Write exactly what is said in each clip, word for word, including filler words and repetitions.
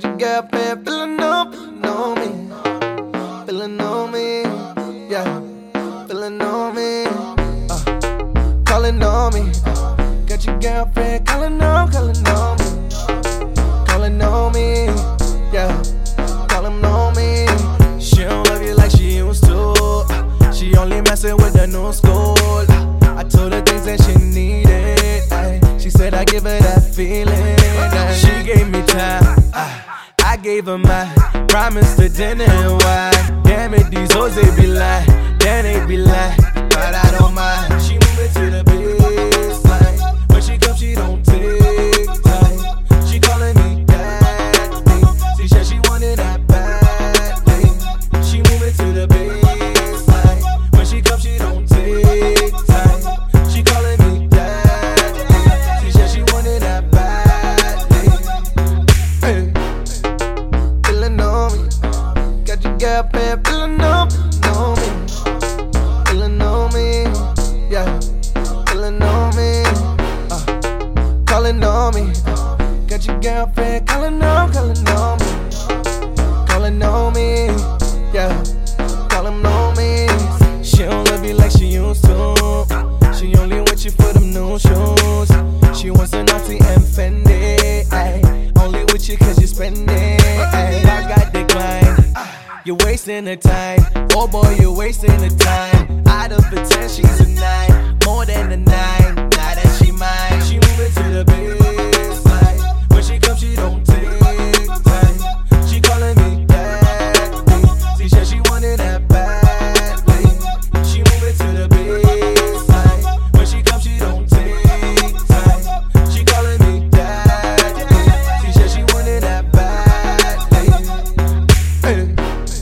Got your girlfriend feeling on, feeling on me, feeling on me, yeah, feeling on me, uh, calling on me. Got your girlfriend calling on, calling on me, calling on me, yeah, calling on me. She don't love you like she used to. She only messing with the new school. I told her things that she needed. Ay, she said I give her that feeling. Ay, she gave me time. Ay, I gave her my promise to dinner and wine. Damn it, these hoes they be lying. Damn they be lying, but I don't mind. She moving to the baseline. When she comes, she don't take time. She calling me daddy. She said she wanted that badly. She moving to the baseline. When she comes, she don't take time. She calling me daddy. She said she wanted that badly. Hey, feeling on me. Got your girlfriend feeling on, on me, feeling on me, yeah, feeling on me, uh, calling on me. Got your girlfriend calling on, calling on me, calling on me, yeah, calling on me. She don't love you like she used to. She only with you for them new shoes. She wants a naughty and Fendi, ay, only with you cause you spend it, ay. I got declined. You're wasting the time, oh boy, you're wasting the time. Out of a ten, she's a nine, more than a nine. Now that she mine, she moving to the baseline. When she comes, she don't take time. She calling me daddy. She said she wanted that badly. She moving to the baseline. When she comes, she don't take time. She calling me daddy. She said she wanted that badly. Hey.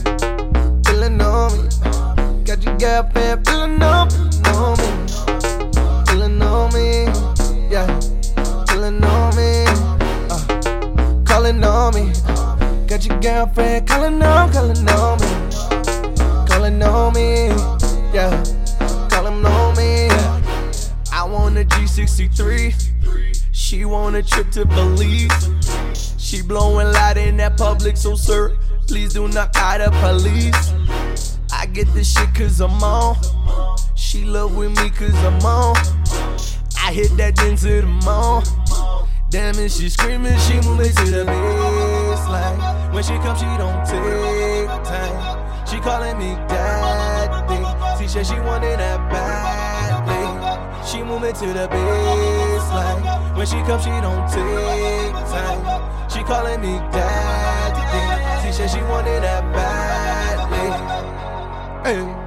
Got your girlfriend feeling on, on me, feeling on me, yeah, feeling on me, uh, calling on me. Got your girlfriend calling on, calling on me, calling on me, yeah, calling on me. I want a G sixty-three, she want a trip to Belize. She blowing loud in that public, so sir, please do not call the police. I get this shit cause I'm on. She love with me cause I'm on. I hit that thing to the moon. Damn it, she screaming, she moving to the baseline. When she comes, she don't take time. She calling me daddy. She said she wanted that badly. She moving to the baseline. When she comes, she don't take time. She calling me daddy. She said she wanted that badly. Hey.